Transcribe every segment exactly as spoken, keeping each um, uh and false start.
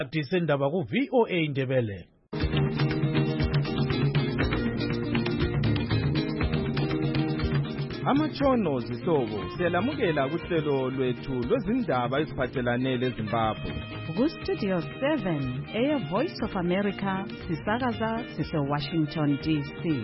Disendaba ku V O A Ndebele. Amatshono zihlobo siyalamukela kuhlelo lwethu lwezindaba eziphathelane leZimbabwe. Ku Studio seven, Air Voice of America, sisakaza sise Washington D C.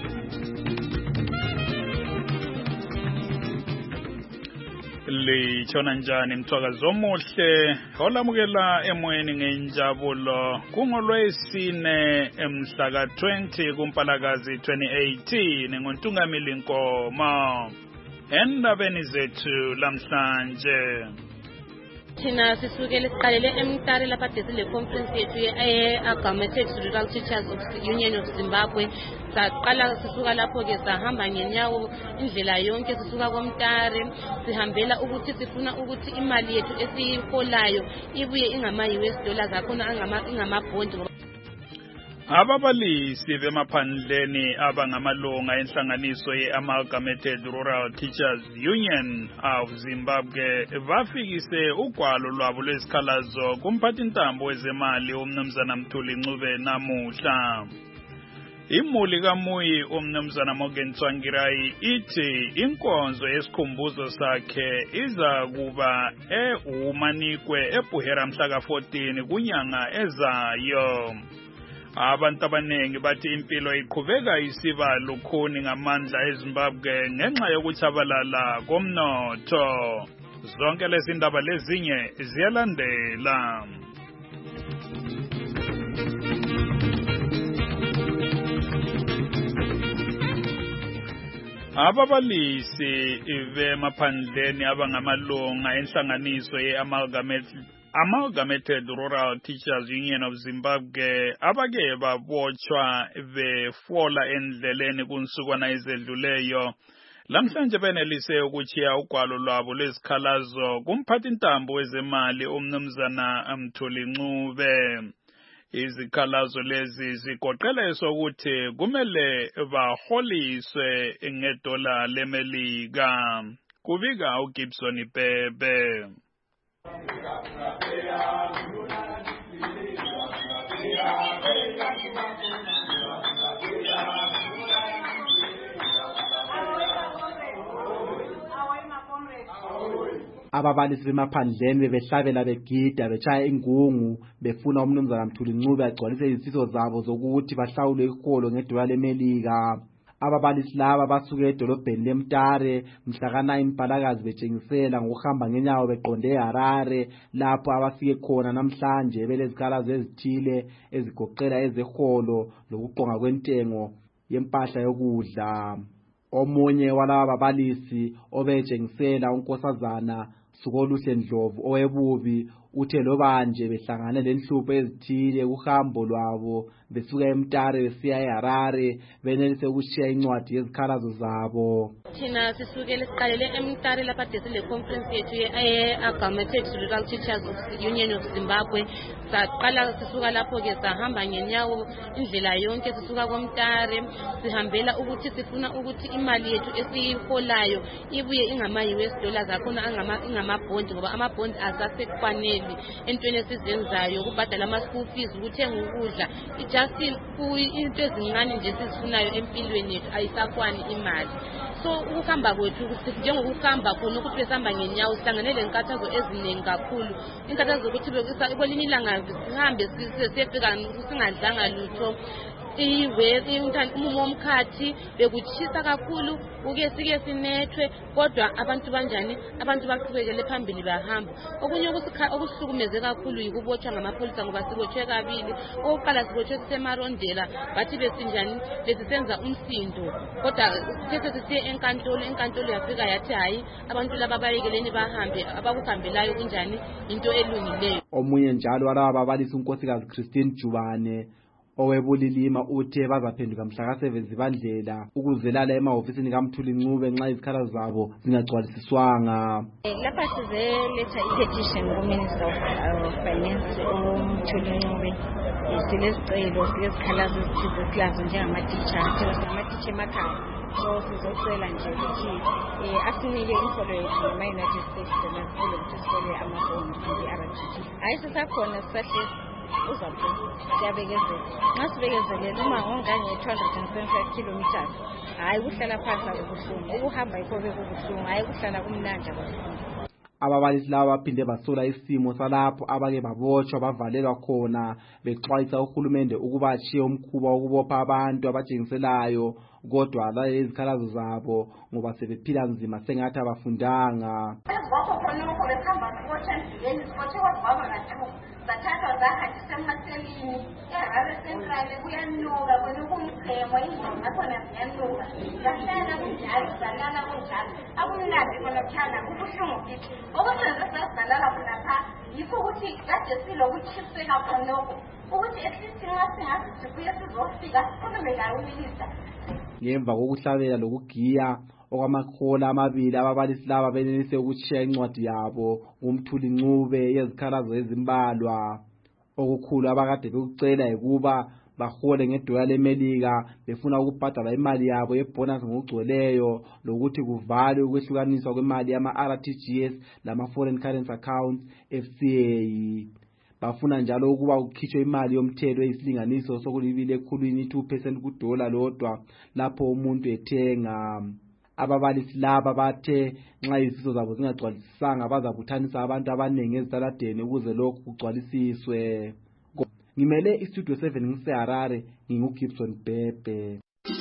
Litshona njani mthwakazi omuhle olamukela emoyeni ngenjabulo kungolwesine emhla ka twenty kuMpalakazi twenty eighteen ngontungamili Nkomo endabeni zethu lamhlanje. Thina sisukele siqalele eMtare lapha desile conference yethu ye-Augmented Rural Teachers of Union of Zimbabwe. Saqala sisuka lapho ke sahamba ngenyawo indlela yonke sisuka koMtare sihambela ukuthi sifuna ukuthi imali yethu esiyiholayo ibuye ingama U S dollars akhona angama ingama bond. Ababalisi bemaphandleni abangamalunga enhlanganiso ye-Amalgamated Rural Teachers Union of Zimbabwe bafikise ugwalo lwabo lwesikhalazo kumphathintambo wezemali uMnumzana Mthuli Ncube namuhla. Imuli kaMuyi uMnumzana Morgan Tsvangirai ithi inkonzo yesikhumbuzo sakhe iza kuba eUmanikwe eBuhera mhla ka fourteen kunyanga ezayo. Abantu abanengi bathi impilo iqhubeka isiba lukhuni ngamandla eZimbabwe ngenxa yokuchabalala komnotho. Zonke lezi ndaba lezinye ziyalandela. Ababalisi bemaphandleni abangamalunga enhlanganiso ye-Amalgamated Amalgamated Rural Teachers Union of Zimbabwe abake babotshwa befola endleleni kunsukwana ezedluleyo lamhlanje benelise ukuchiya ugwalo lwabo lwesikhalazo kumphathintambo wezemali uMnumzana Mthuli Ncube. Izikhalazo lezi zigoqela sokuthi kumele baholiswe ngedola leMelika. Kubika uGibson Bebe. Ababalisi bemaphandleni bebehlabela begida bechaya ingungu befuna uMnumzana Mthuli Ncube agcwalise izifiso zabo zokuthi bahlawulwe iholo ngedola leMelika. Ababalisi laba basuke edolobheni leMtare mhla ka nine Mpalakazi betshengisela ngokuhamba ngenyawo beqonde eHarare lapho abafike khona namhlanje belezikhalazo ezithile ezigoqela ezeholo lokuqonga kwentengo yempahla yokudla. Omunye walaba babalisi obetshengisela uNkosazana Sukoluhle Ndlovu owebubi uthe loba nje behlangane lenhlupho ezithile kuhambo lwabo besuka eMtare besiya eHarare benelise ukushiya incwadi yezikhalazo zabo. Thina sisukele siqalele eMtare lapha desile conference yethu ye-Augmented Rural Teachers of Union of Zimbabwe. Saqala sisuka lapho ke sahamba ngenyawo indlela yonke sisuka koMtare sihambela ukuthi sifuna ukuthi imali yethu esiyiholayo ibuye ingama U S dollars akhona angama ingama bond ngoba ama bond asasekwanele entweni esizenzayo kubhadala ama school fees ukuthenga ukudla just into ezincane nje sizifunayo empilweni yethu ayisakwani imali. So ukuhamba kwethu njengokuhamba khona ukuthi besihamba ngenyawo sihlangane lenkathazo eziningi kakhulu. Inkathazo zokuthi kwelinye ilanga sihambe sisefika singadlanga lutho. Iwe umumo womkhathi bekuchisa kakhulu uke sike sinethwe kodwa abantu banjani abantu baqhubekele phambili bahamba. Okunye okusukumeze kakhulu yikubotshwa ngamapholisa ngoba sibotshwe kabili. Oqala sibotshwe sisemarondela bathi besinjani besisenza umsindo kodwa sithe sisiye enkantolo enkantolo yafika yathi hayi abantu laba bayekeleni bahambe abakuhambelayo kunjani into elungileyo. Omunye njalo walaba babalisi uNkosikazi Christine Jubane owebulilima uthe bazaphenduka mhla ka seven Zibandlela ukuzelala emahofisini kaMthuli Ncube nxa izikhalazo zabo zingagcwalisiswanga. Lapha sizeletha i-petition ku-Minister of Finance uMthuli Ncube. Silesicelo silezikhalazo ezithize silazo njengama-teacher, thina sinama-teacher emakhaya. so sizocela nje ukuthi eh asinike imfolo yethu ngama-United States nasicela ukuthi sithole amafoni i-R T G. Hayi sisakhona sisahlezi uzabona siyabekezela. Nxa sibekezelele uma ngonganye-two hundred twenty-five kilometers hayi kuhlala phansi akubuhlungu, ukuhamba yikho bekubuhlungu, hayi kuhlala kumnandi abafundi. Ababalisi laba baphinde basola isimo salapho abake babotshwa bavalelwa khona bexwayisa uhulumende ukuba achiye umkhuba wokubopha abantu abajengiselayo, kodwa la izikhalazo zabo ngoba sebephila nzima sengathi abafundanga. Bathatha zahanjiswa emaselini eHarare Central kuyanuka kwena kumchemo indlela ngakhona ziyanuka zahlala kunjalo zalala kunjalo akumnandi khona kuhlala kubuhlungu kithi okwenza sasizalala khona pha yikho ukuthi kade silokuthiseka khonoko ukuthi ehlisi ngasingathi sibuye sizofika sikhulume uminista. Ngemva kokuhlabela lokugiya okwamahola amabili ababalisi laba benelise ukutshiya incwadi yabo ngumthuli ncube yezikhalazo ezimbalwa. Okukhulu abakade bekucela ukuba bahole ngedola leMelika befuna ukubhadala imali yabo yebonus ngokugcweleyo lokuthi kuvalwe ukwehlukaniswa kwemali yama-R T G S lama-foreign currency accounts F C A. Bafuna njalo ukuba kukhitshwe imali yomthelo eyisilinganiso sokulibile ekhulwini two percent kudola lodwa lapho umuntu ethenga. Ababalisi laba bathe nxa izifiso zabo zingagcwalisisanga bazabuthanisa abantu abaningi ezitaladeni ukuze lokhu kugcwalisiswe. Ngimele istudio seven ngiseHarare, nginguGibson Bhebhe.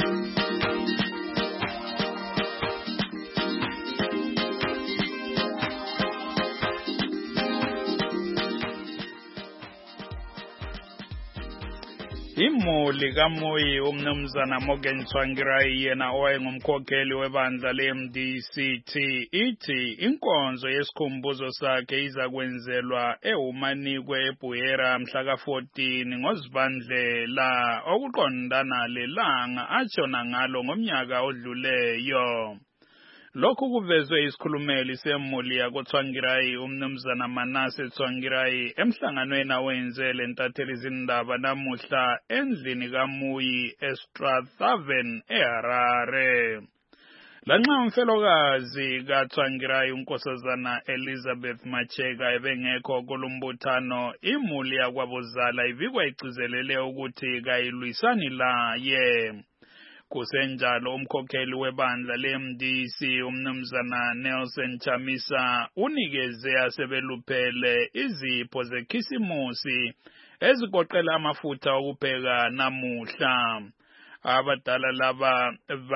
Imuli kaMoyi umnumzana Morgan Tsvangirai yena owayengumkhokheli webandla le-M D C T ithi inkonzo yesikhumbuzo sakhe izakwenzelwa eHumanikwe eBuyera mhla ka fourteen ngoZibandlela okuqondana lelanga atshona ngalo ngomnyaka odluleyo. Lokhu kuvezwe isikhulumeli semuli yakoTsvangirai umnumzana Manase Tsvangirai emhlanganweni awenze lentatheli izindaba namuhla endlini kaMoyi eStrathaven eHarare. Lanxa umfelokazi kaTsvangirai unkosazana Elizabeth Macheka ebengekho kulumbuthano, imuli yakwabuzala ivikwa igcizelele ukuthi kayilwisani laye. Kusenjalo umkhokheli webandla le-M D C umnumzana Nelson Chamisa unikeze asebeluphele izipho zekhisimusi ezigoqela amafutha okupheka namuhla. Abadala laba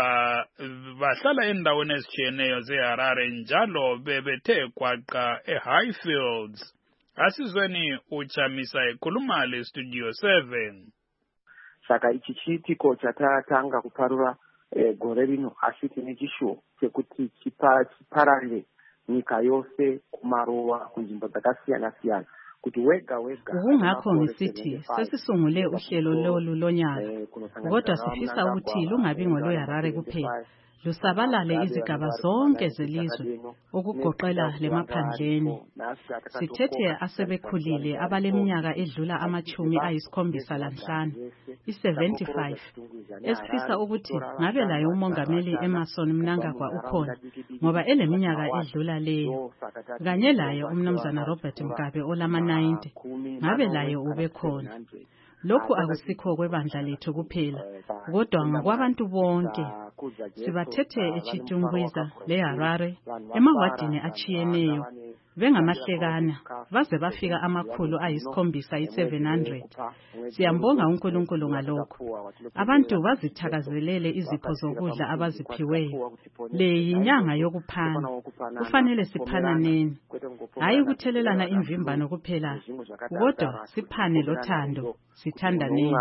bahlala endaweni ezitshiyeneyo zeHarare njalo bebethe kwaqa eHighfields. Asizweni uChamisa ekhuluma le Studio seven. Saka ichi chiitiko chatatanga kuparura e, gore rino asi tine chishuwo chekuti chipararire nyika yose kumaruwa kunzvimbo dzakasiyana siyana kuti wega wega. Kungakho ngisithi sesisungule uhlelo lolu lonyaka kodwa sifisa ukuthi lungabi ngolweHarare kuphela, lusabalale izigaba zonke zelizwe okugoqela lemaphandleni. Sithethe asebekhulile abaleminyaka edlula amachumi ayisikhombisa lanhlanu, i-seventy-five, esifisa ukuthi ngabe laye umongameli Emmerson Mnangagwa ukhona ngoba eleminyaka edlula leyo, kanye laye umnumzana Robert Mugabe olama ninety ngabe laye ube khona. Lokhu akusikho kwebandla lethu kuphela kodwa ngakwabantu bonke. Sibathethe eChitungwiza leHarare emawadini achiyeneyo bengamahlekana baze bafika amakhulu ayisikhombisa i-seven hundred. Siyambonga uNkulunkulu ngalokho. Abantu bazithakazelele izipho zokudla abaziphiweyo. Le yinyanga yokuphana, kufanele siphananeni, hayi ukuthelelana imvimbano kuphela kodwa siphane lothando, sithandaneni.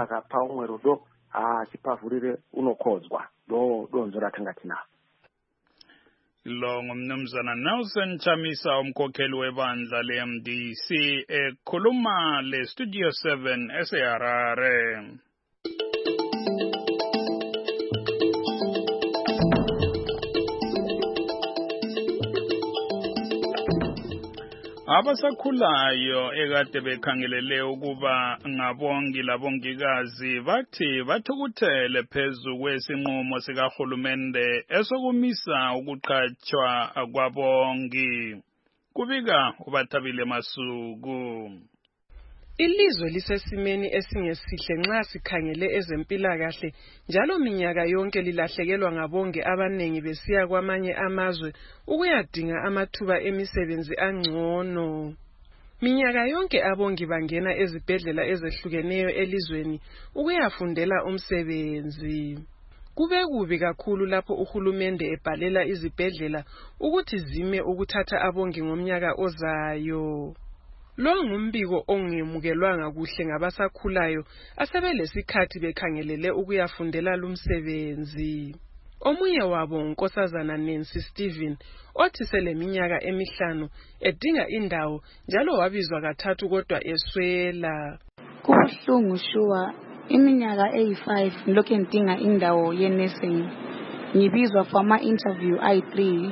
Ah, sipavurire unokhodzwa do donzora thangathina. Lo ngumnumzana Nelson Chamisa umkhokheli webandla le-M D C ekhuluma le Studio seven eseHarare. Abasakhulayo ekade bekhangelele ukuba ngabongi labongikazi bathi bathukuthele phezu kwesinqumo sikahulumende esokumisa ukuqhatshwa kwabongi. Kubika uBathabile Masuku. Ilizwe lisesimeni esingesihle nxa sikhangele ezempilakahle njalo minyaka yonke lilahlekelwa ngabonge abanengi besiya kwamanye amazwe ukuyadinga amathuba emisebenzi angcono. Minyaka yonke abongi bangena ezibhedlela ezehlukeneyo elizweni ukuyafundela umsebenzi. Kube kubi kakhulu lapho uhulumende ebhalela izibhedlela ukuthi zime ukuthatha abongi ngomnyaka ozayo. Lo ngumbiko ongemukelwanga kuhle ngabasakhulayo asebelesikhathi bekhangelele ukuyafundela lumsebenzi. Omunye wabo uNkosazana Nancy Stephen othi seleminyaka emihlanu edinga indawo njalo wabizwa kathathu kodwa eswela. Kubuhlungu shuwa iminyaka eyi-five ngilokhu ngidinga indawo ye-nursing. Ngibizwa for ama interview ayi three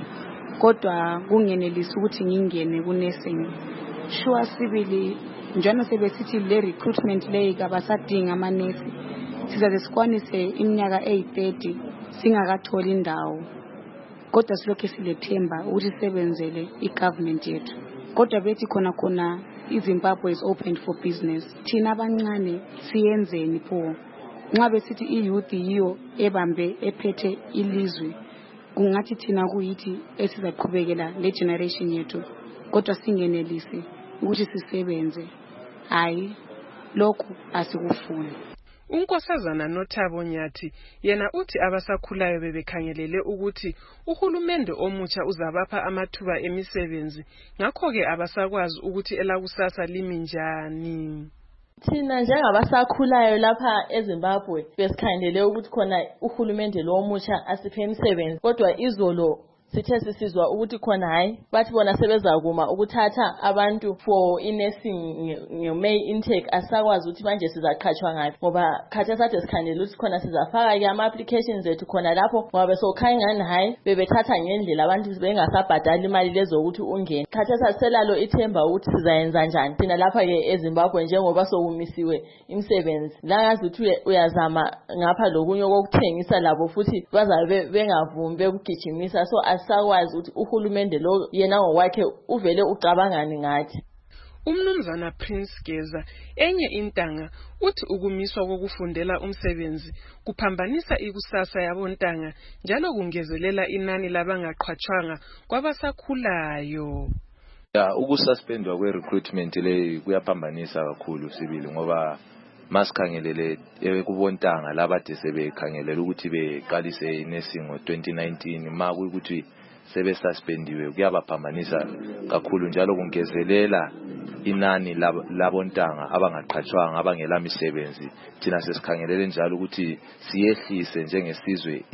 kodwa kungenelisi ukuthi ngingene ku-nursing. Shuwa sibili njalo sebesithi le recruitment leyi kabasadinga amanesi sizaze sikwanise iminyaka eyi-thirty singakatholi indawo kodwa silokhu silethemba ukuthi sisebenzele i-government yethu kodwa bethi khona khona iZimbabwe is open for business. Thina abancane siyenzeni pho nxa besithi i-youth yiyo ebambe ephethe ilizwe kungathi thina kuyithi esizaqhubekela le generation yethu kodwa singenelisi ukuthi sisebenze. Hayi lokhu asikufuni. Unkosazana Nothabo Nyathi yena uthi abasakhulayo bebekhangelele ukuthi uhulumende omutsha uzabapha amathuba emisebenzi ngakho ke abasakwazi ukuthi elakusasa limi njani. Thina njengabasakhulayo lapha eZimbabwe besikhangelele ukuthi khona uhulumende lo omutsha asiphe imisebenzi kodwa izolo sithe sisizwa ukuthi khona hayi bathi bona sebezakuma ukuthatha abantu for i-nursing nge-May intake asakwazi ukuthi manje sizaqhatshwa ngaphi ngoba khathesi kade sikhandela ukuthi khona sizafaka ke ama-applications ethu khona lapho ngoba besokhanya ngani hayi bebethatha ngendlela abantu bengasabhadali imali lezo ukuthi ungene. Khathesi asiselalo ithemba ukuthi sizayenza njani thina lapha ke eZimbabwe njengoba sokumisiwe imisebenzi langazi ukuthi uyazama ngapha lokunye kokuthengisa labo futhi bazabe bengavumi bekugijimisa so sakwazi ukuthi uhulumende lo yena ngokwakhe uvele ucabangani ngathi. Umnumzana Prince Geza enye intanga uthi ukumiswa kokufundela umsebenzi kuphambanisa ikusasa yabontanga njalo kungezelela inani labangaqhatshwanga kwabasakhulayo. Ya ukususpendwa kwe recruitment le kuyaphambanisa kakhulu sibili ngoba masikhangelele ekubontanga labade sebekhangelela ukuthi beqalise inursing ngo twenty nineteen ma kuyikuthi sebe suspendiwe kuyabaphambanisa kakhulu njalo kungezelela inani labontanga abangaqhatshwanga abangela misebenzi. Thina sesikhangelele njalo ukuthi siyehlise njengesizwe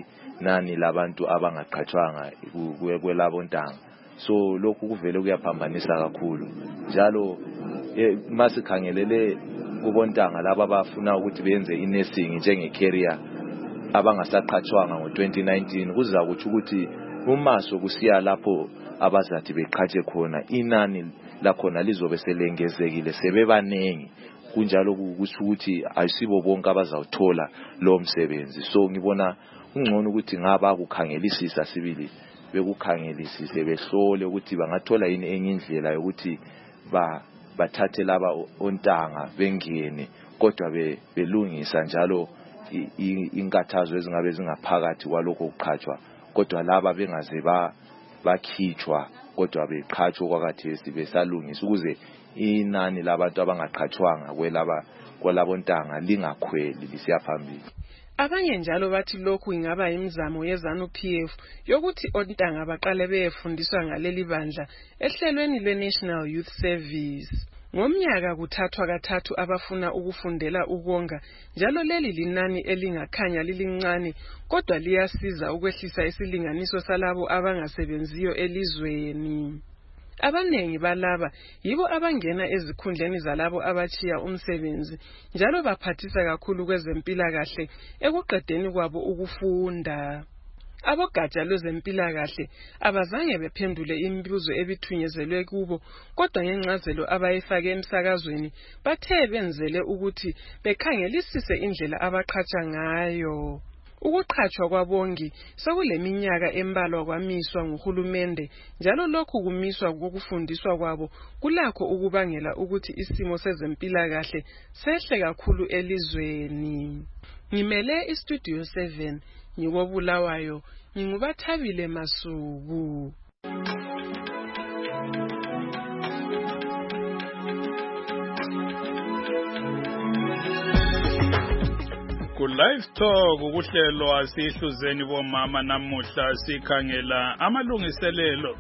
inani labantu abangaqhatshwanga kwelabontanga. So lokhu kuvele kuyaphambanisa kakhulu njalo masikhangelele kubontanga laba abafuna ukuthi benze inursing njenge career abangasaqhatshwanga ngo twenty nineteen kuza kuthi ukuthi umaso kusiya lapho abazathi beqhatshe khona inani lakhona lizobe selengezekile sebebanengi kunjalo kusho ukuthi ayisibo bonke abazawuthola lo msebenzi. So ngibona ungcono ukuthi ngaba kukhangelisisa sibili bekukhangelisise behlole ukuthi bangathola yini enye indlela yokuthi ba bathathe laba ontanga bengene kodwa belungisa njalo inkathazo ezingabe zingaphakathi kwalokho ukuqhatshwa kodwa laba bengaze ba bakhitshwa kodwa beqhatshwa kwakathesi besalungisa ukuze inani labantu abangaqhatshwanga kwelaba kwalabontanga lingakhweli lisiya phambili. Abanye njalo bathi lokhu ingaba imizamo yeZANU-P F yokuthi ontanga baqale beyefundiswa ngaleli bandla ehlelweni lwe-National Youth Service. Ngomnyaka kuthathwa kathathu abafuna ukufundela ukonga njalo leli linani elingakhanya lilincane kodwa liyasiza ukwehlisa isilinganiso salabo abangasebenziyo elizweni. Abanengi balaba yibo abangena ezikhundleni zalabo abachiya umsebenzi njalo baphathisa kakhulu kwezempilakahle ekuqedeni kwabo ukufunda. Abogatsha lwezempilakahle abazange bephendule imibuzo ebithunyezelwe kubo, kodwa ngencazelo abayifake emsakazweni bathe benzele ukuthi bekhangelisise indlela abaqhatsha ngayo. Ukuqhatshwa kwabongi sekuleminyaka embalwa kwamiswa nguhulumende, njalo lokhu kumiswa kokufundiswa kwabo kulakho ukubangela ukuthi isimo sezempilakahle sehle kakhulu elizweni. Ngimele iStudio seven ngikobulawayo, ngingubathabile Masuku. Ku live talk ukuhlelo asihluzeni bomama namuhla sikhangela amalungiselelo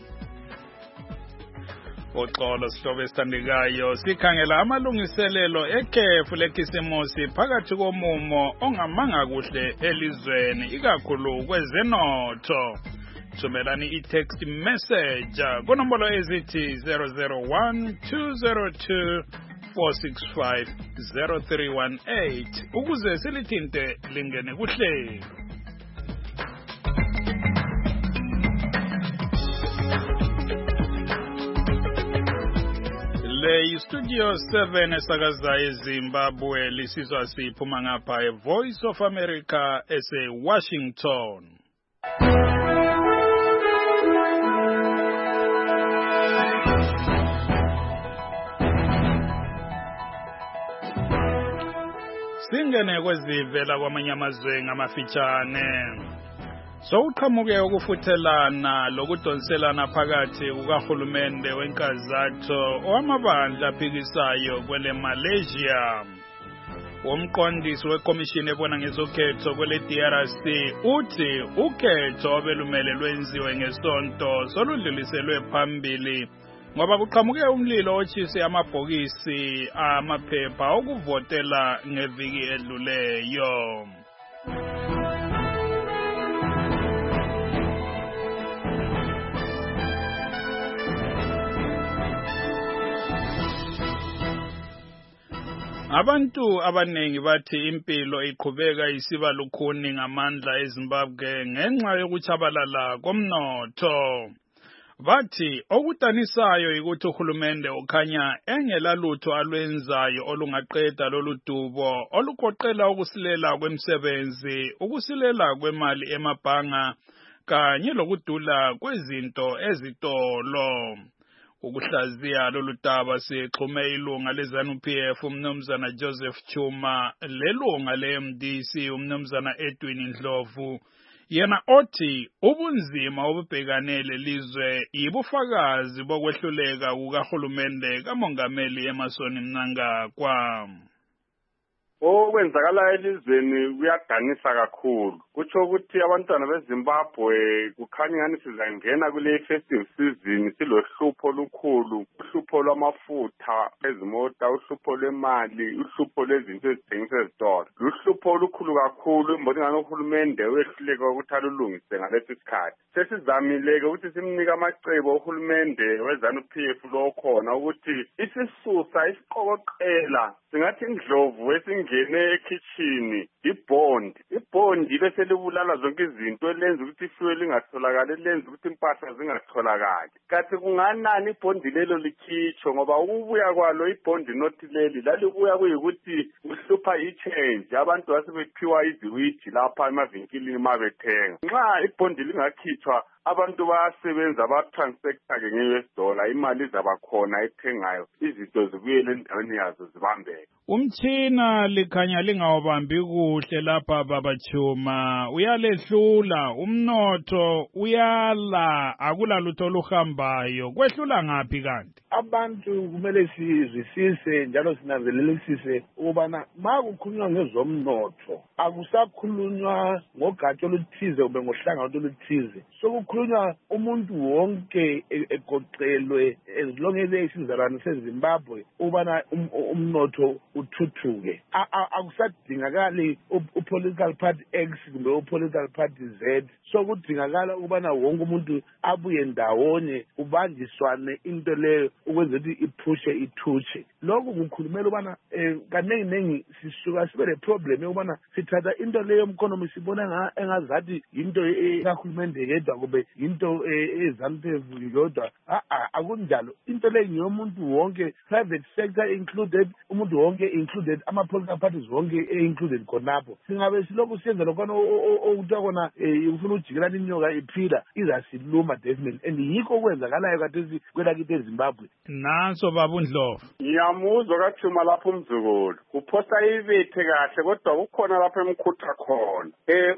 oxolo sihlobo esithandekayo sikhangela amalungiselelo ekhefu lekhisimusi phakathi komumo ongamanga kuhle elizweni ikakhulu kwezenotho. Thumelani i-text message kunombolo ezithi zero zero one two zero two four six five zero three one eight ukuze silithinte lingene kuhlelo. Le Studio seven esakaza eZimbabwe lisizwa siphuma ngapha eVoice of America ese Washington. Singene kwezivela kwamanye amazwe ngamafitshane. Sowuqhamuke ukufuthelana lokudonselana phakathi kukahulumende wenkazatho owamabandla aphikisayo kwele Malaysia. Umqondisi wekomishini ebona ngezokhetho kwele D R C uthi ukhetho obelumele lwenziwe ngesonto soludluliselwe phambili ngoba kuqhamuke umlilo otshise amabhokisi amaphepha okuvotela ngeviki edluleyo. Abantu abanengi bathi impilo iqhubeka isiba lukhuni ngamandla eZimbabwe ngenxa yokuchabalala komnotho. Bathi okudanisayo ukuthi uhulumende ukhanya engela lutho alwenzayo olungaqeda lolu dubo olugoqela ukusilela kwemisebenzi, ukusilela kwemali emabhanga kanye lokudula kwezinto ezitolo. Ukuhlaziya lolu daba sixhume ilunga leZANU P F umnumzana Joseph Chuma lelunga le-M D C umnumzana Edwin Ndlovu, yena othi ubunzima obubhekanele lizwe yibufakazi bokwehluleka kukahulumende kamongameli Emmerson Mnangagwa. Okwenzakala elizweni kuyadanisa kakhulu. Kutsho ukuthi abantwana beZimbabwe kukhanya ngani sizangena kule festive season silohlupho olukhulu, uhlupho lwamafutha ezimota, uhlupho lwemali, uhlupho lwezinto ezithengisa ezitolo. Uhlupho olukhulu kakhulu imboni ngani uhulumende wehluleka ukuthi alulungise ngalesi sikhathi. Sesizamile ukuthi simnika amacebo uhulumende weZANU P F lo khona ukuthi isisusa isiqokoqela singathi Ndlovu esingene ekitchen ibond ibond bese libulala zonke izinto elenza ukuthi ifuel lingatholakala, elenza ukuthi impahla zingatholakali. Kathi kunganani ibond lelo likhitsho ngoba ukubuya kwalo ibond not leli lalibuya kuyikuthi uhlupha i-change, abantu basebephiwa iziwiji lapha emavinkilini mabethenga. Nxa ibond lingakhitshwa abantu bayasebenza ba-transactor ke nge-U S dollar, imali izabakhona ethengayo, izinto zibuyele endaweni yazo zibambeke. Umtshina likhanya lingawabambi kuhle lapha baba Chuma, uyalehlula umnotho uyala, akula lutho oluhambayo. Kwehlula ngaphi kanti? Abantu kumele sizwisise njalo sinanzelelisise ukubana ma kukhulunywa ngezomnotho akusakhulunywa ngogatsha oluthize ube ngohlanga oluthize, sokukhulunywa umuntu wonke egoqelwe as long as isizalwane seZimbabwe ubana umnotho uthuthuke. Akusadingakali u-political party X kumbe u-political party Z. So kudingakala ukubana wonke umuntu abuye ndawonye ubanjiswane into leyo ukwenza ukuthi iphushe ithutshe. Lokhu kukhulumela ubana kaningi nengi sisuka sibe le problem yokubana sithatha into leyo yomkonomi sibona engazathi into ekakhulumende yedwa kube into eZANU-P F yodwa. Akunjalo. Into leyo ngiyomuntu wonke, private sector included, umuntu wonke included, ama-political parties wonke included khonapho. Singabe silokhu siyenza lokhona okuthiwa kona ufuna ujikelana inyoka iphila izasiluma definitely, and yikho okwenzakalayo kathesi kwelakithi eZimbabwe. Nanso baba uNdlovu. Ngiyamuzwa kathuma lapho umzukulu. Uphosa ibethe kahle kodwa kukhona lapho emkhutha khona. Eh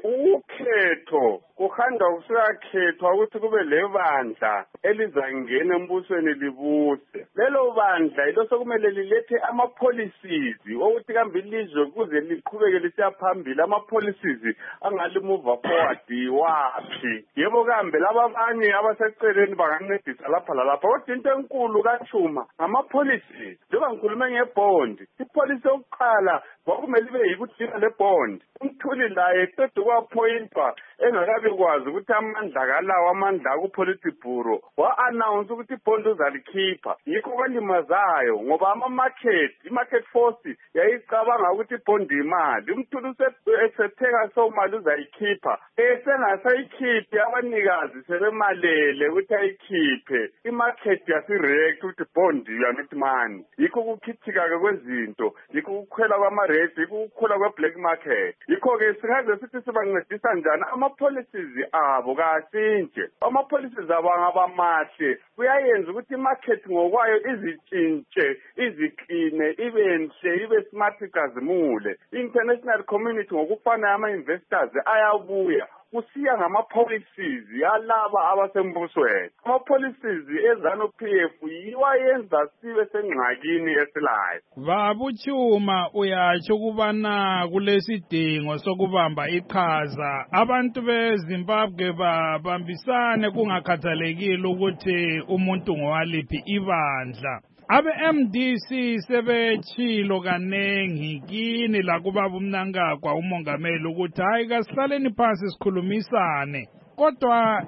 ukhetho kuhanda usuyakhethwa ukuthi kube lebandla elizangena embusweni libuse. Lelo bandla ilo sokumele lilethe ama policies ukuthi kambe ilizwe kuze liqhubeke lisiya phambili, ama policies angalimove forward wapi. Yebo kambe laba abanye abaseceleni bangancedisa lapha lalapha. Kodwa into enkulu kathuma ama policies. Njengoba ngikhuluma ngebond, ipolicy yokuqala kwakumele ibe yikuthina le bond. Umthuli la eqeda kwaphointwa engakabe kwazi ukuthi amandla kalawo amandla ku policy bureau wa announce ukuthi ibond uzalikhipha. Yikho kwalimazayo ngoba ama market, i-market force yayicabanga ukuthi ibond imali. Umthuli usetheka so mali uzayikhipha. Esengasayikhiphi abanikazi sebemalele ukuthi ayikhiphe. I-market yasirect ukuthi bond yanet money. Yikho kukhithika ke kwezinto, yikho ukukhwela kwama rate, yikho ukukhula kwe black market. Yikho ke singaze sithi sibancedisa njani ama policies abo kasinje. Ama policies abo ngabamahle kuyayenza ukuthi imarket ngokwayo izitshintshe, izikline, ibe nhle, ibe smart ikazimule. International community ngokufana ama investors ayabuya kusiya ngama policies yalaba abasembusweni. Ama policies eZANU-P F yiwayenza sibe sengxakini esilayo. Babuchuma uyatsho kubana kulesidingo sokubamba iqhaza abantu beZimbabwe babambisane kungakhathalekile ukuthi umuntu ngowaliphi ibandla. Abe M D C sebechilo kanengi kini la kubaba uMnangagwa umongameli ukuthi hayi kasihlaleni phansi sikhulumisane. Kodwa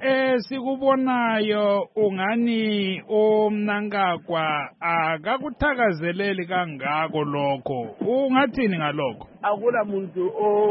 esikubonayo ungani uMnangagwa akakuthakazeleli kangako lokho. Ungathini ngalokho? Akula muntu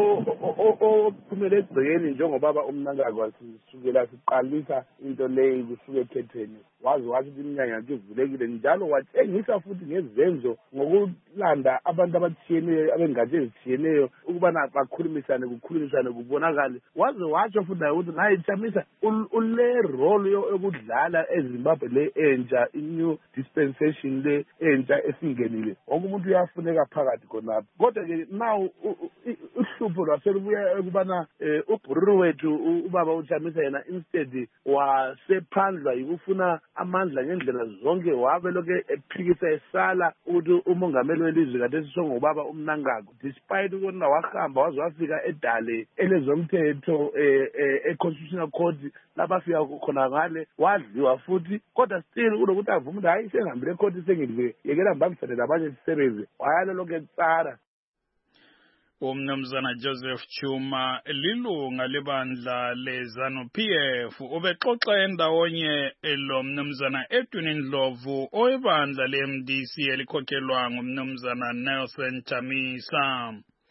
ophumele egcekeni njengobaba uMnangagwa sisukela siqalisa into leyo kusuke ekhetheni. Wazi wathi iminyanya nje ivulekile njalo watshengisa futhi ngezenzo ngokulanda abantu abatshiyeneyo abengatshe ezitshiyeneyo ukubana bakhulumisane kukhulumisane kubonakale. Wazi watsho futhi ukuthi naye Chamisa ule role yokudlala eZimbabwe le entsha, i-new dispensation le entsha esingenile. Wonke umuntu uyafuneka phakathi khonapho. Kodwa ke now uhlupho lwaselubuya ukubana ubhururu wethu ubaba uChamisa yena instead wasephandlwa yikufuna amandla ngendlela zonke wabe lokho ephikisa esala ukuthi umongameli welizwe kade sisongo ubaba uMnangagwa despite ukuthi wahamba waze wafika edale elezomthetho e-constitutional court lapha fika khona ngale wadliwa futhi kodwa still kulokuthi avume hayi sengihambile ecourt sengidle yekela mbambisane labanye sisebenze wayalo lokho etsara. Umnumzana Joseph Chuma lilunga lebandla leZANU-P F ubexoxa endawonye lo mnumzana Edwin Ndlovu oyibandla le-M D C elikhokhelwa ngumnumzana Nelson Chamisa.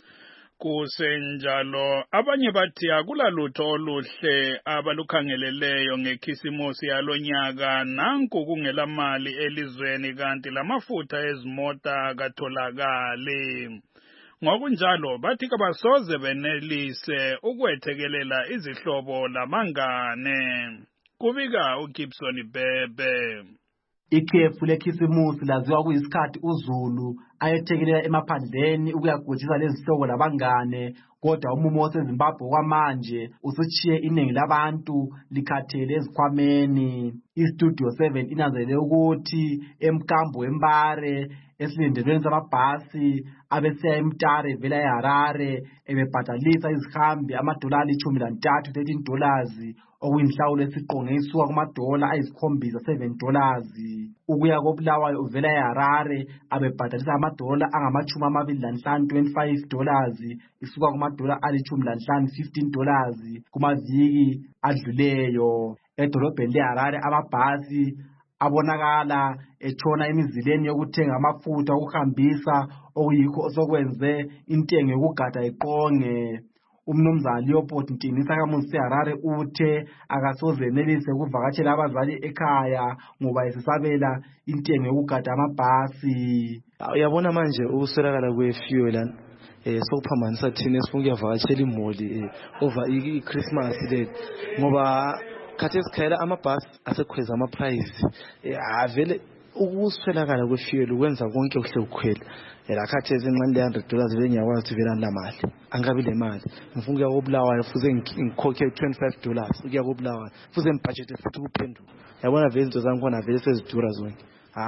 Kusenjalo abanye bathi akulalutho oluhle abalukhangeleleyo ngekhisimusi yalonyaka nanku kungela mali elizweni kanti lamafutha ezimota katholakale. Ngokunjalo bathi kabasoze benelise ukwethekelela izihlobo lamangane. Kubika uGibson Bebe. Ikhefu lekhisimusi laziwa kuyisikhathi uZulu ayethekelela emaphandleni ukuyagujisa lezihlobo labangane, kodwa umumo waseZimbabwe kwamanje usuchiye iningi labantu likhathele ezikhwameni. iStudio seven inanzelele ukuthi emkambo wembare esilindelweni samabhasi abesiya eMtare vela eHarare ebebhadalisa izihambi amadolari ithumi lantathu thirteen dollars okuyinhlawulo esiqonge isuka kumadola ayisikhombisa seven dollars. Ukuya koBulawayo uvela eHarare abebhadalisa amadola angamachumi amabili lanhlanu twenty-five dollars isuka kumadola alichumi lanhlanu fifteen dollars kumaviki adluleyo. Edolobheni leHarare amabhasi abonakala etshona emizileni yokuthenga amafutha okuhambisa okuyikho sokwenze intengo yokugada iqonge. Umnumzana Leopold Ntinisa kamuzi seHarare uthe akasoze enelise ukuvakatshela abazali ekhaya ngoba esesabela intengo yokugada amabhasi. Uyabona manje ukuswelakala kwefuel lana eh sokuphambanisa thina esifuna ukuyavakatshela imoli over iChristmas le ngoba khathi esikhayela amabhasi asekhweza ama price avele ukuswelakala kwefuel ukwenza konke kuhle kukhwela. La khathi ezincane le one hundred dollars bengiyakwazi ukuthi vela la mali angabi le mali ngifuna ukuya koBulawayo fuze ngikhokhe twenty-five dollars ukuya koBulawayo fuze ngibudget futhi ukuphendula. Yabona vele izinto zami khona vele sezidura zonke.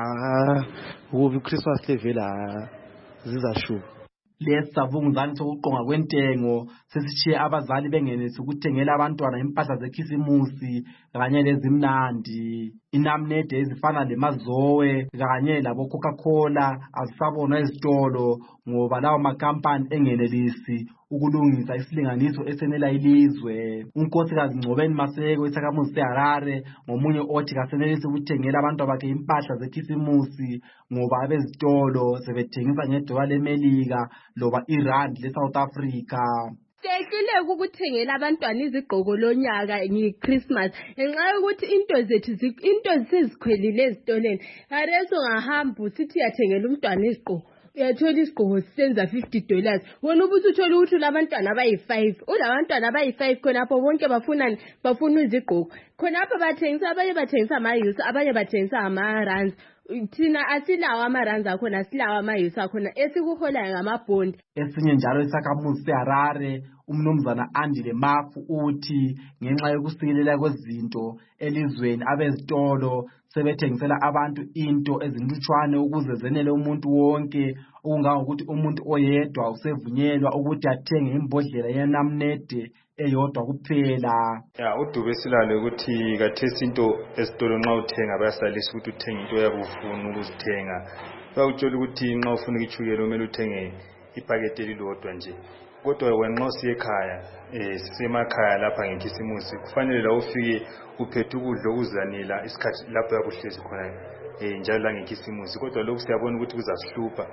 Ah ukubi Christmas levela zizashuba. Lesavunguzane sokuqonga kwentengo sesishiye abazali bengenisa ukuthengela abantwana impahla zekhisimusi kanye lezimnandi. Inamnede ezifana leMazoe kanye labo Coca-Cola azisabonwa ezitolo ngoba lawo makampani engenelisi ukulungisa isilinganiso esenela ilizwe. Unkosikazi Ngcobeni Maseko isakamuzi seHarare ngomunye othi kasenelisi ukuthengela abantu bakhe impahla zekhisimusi ngoba abezitolo sebethengisa ngedola leMelika loba iRand leSouth Africa. Sehlile ukuthengela abantwana izigqoko lonyaka ngeChristmas ngenxa yokuthi into zethu into sezikhwelile ezitoleni. Areso ngahamba usithi yathengela umntwana izigqoko uyathola isigqoko sisenza fifty dollars wona ubusuthola ukuthi labantwana abayi five ulabantwana abayi five khonapho bonke bafuna bafuna izigqoko khonapho bathengisa abanye bathengisa amayusi abanye bathengisa ama-rands. Thina asilawo ama-rands akhona asilawo amayusi akhona esikuholayo ngamabhondi. Esinye njalo isakhamuzi seHarare umnumzana Andile Mafu uthi ngenxa yokusikelela kwezinto elizweni abezitolo sebethengisela abantu into ezinhlutshwane ukuze zenele umuntu wonke okungangokuthi umuntu oyedwa usevunyelwa ukuthi athenge imbodlela yenamnede eyodwa kuphela. Ya uDube silalo ukuthi kathesi into esitolo nxa uthenga bayasalisa ukuthi uthenge into yakufuna ukuzithenga. Bayakutshela ukuthi nxa ufuna ichukela kumele uthenge ipaketi elilodwa nje. Kodwa wena nxa usiye ekhaya eh sisemakhaya lapha ngekhisimusi kufanele la ufike uphethe ukudla okuzanela isikhathi lapho yakuhlezi khona eh njalo la ngekhisimusi. Kodwa lokhu siyabona ukuthi kuzasihlupha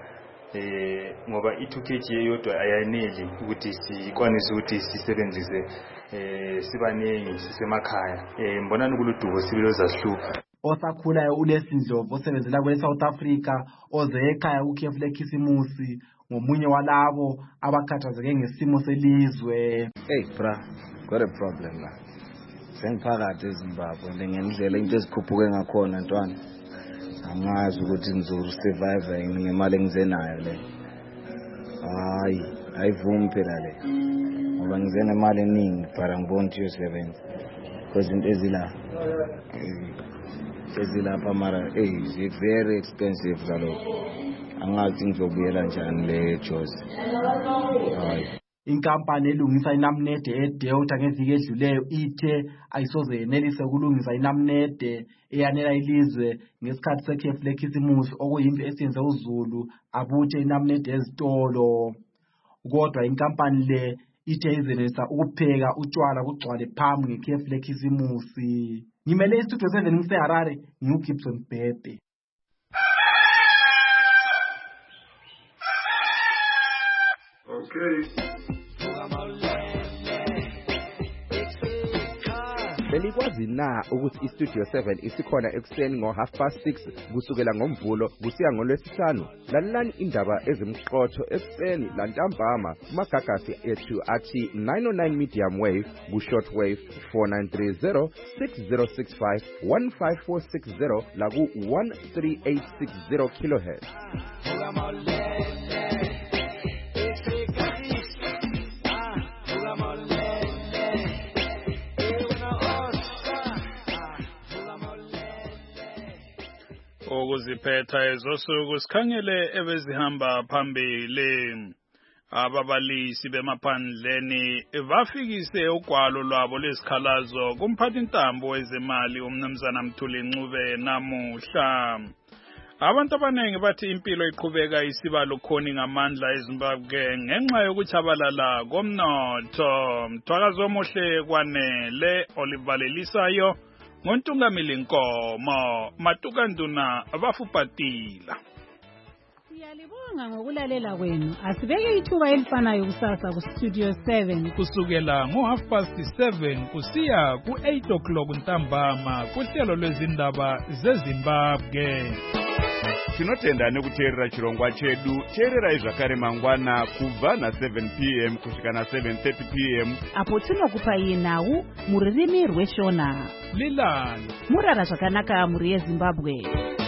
eh ngoba i two kilograms eyodwa ayaneli ukuthi sikwanise ukuthi sisebenzise eh sibanengi sisemakhaya. Eh mbonana kuludubo sibilo zahlupha. Osakhulayo uLesindlovu osebenzela kwe South Africa oze ekhaya ukhefu lekhisimusi ngomunye walabo abakhathazeke ngesimo selizwe. Hey bra, got a problem la. Sengiphakathi eZimbabwe ngendlela into ezikhuphuke ngakhona ntwana. Angazi ukuthi ngizoru survive ngemali engizenayo le. Hayi, ayivumi phela le. Ngoba ngizena imali eningi para ngibona ukuthi uyosebenza. Because into ezila ezilapha mara eh very expensive zalokho. Angazi ngizobuyela njani le Jozi. Hayi. Inkampani elungisa inamnede eDelta ngeviki edluleyo ithe ayisoze yenelise ukulungisa inamnede eyanela ilizwe ngesikhathi sekhefu lekhisimusi okuyimpi esiyenze uZulu abuthe inamnede ezitolo. Kodwa inkampani le ithe izenelisa ukupheka utshwala kugcwale phambi ngekhefu lekhisimusi. Ngimele istudio seven ngiseHarare ngiuGibson Bhebhe. Okay. Belikwazi na ukuthi iStudio seven isikhona ekuseni ngo half past six kusukela ngomvulo kusiya ngolwesihlanu. Lalelani indaba ezimqotho ekuseni lantambama kumagagasi ethu athi nine oh nine medium wave ku short wave four nine three zero six zero six five one five four six zero la ku one three eight six zero kilohertz. Ukuziphetha ezosuku sikhangele ebezihamba phambili. Ababalisi bemaphandleni bafikise ugwalo lwabo lesikhalazo kumphathintambo wezemali umnumzana Mthuli Ncube namuhla. Abantu abaningi bathi impilo iqhubeka isiba lukhoni ngamandla eZimbabwe ngenxa yokuchabalala komnotho. Mthwakazo omuhle kwanele olivalelisayo ngoNtungamili Nkomo Matukanduna abafupatila. Siyalibonga ngokulalela kwenu. Asibeke ithuba elifanayo kusasa ku Studio seven kusukela ngo half past seven kusiya ku eight o'clock ntambama kuhlelo lwezindaba zeZimbabwe. Tinotenda nekuteerera chirongwa chedu teerera zvakare mangwana kubva na seven p m kusvika na seven thirty p m apo tinokupai nhau muririmi rweshona Lilani murara zvakanaka muri yeZimbabwe.